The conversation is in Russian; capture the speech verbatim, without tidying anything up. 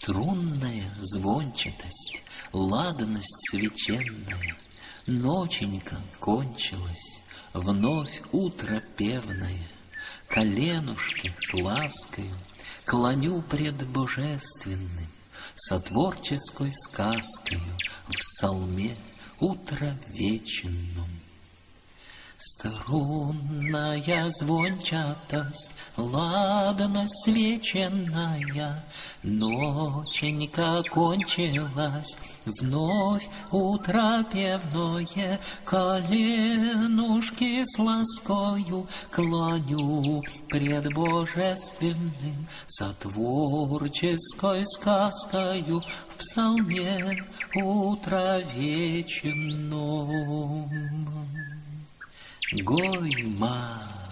Струнная звончатость, ладность священная, ноченька кончилась, вновь утро певное, коленушки с ласкою клоню пред божественным, сотворческой сказкою в псалме утровеченном. Струнная звончатость, ладность свеченная, ноченька кончилась, вновь утро певное, коленушки с ласкою клоню пред божественным, сотворческой сказкою в псалме утровеченном. Гойма.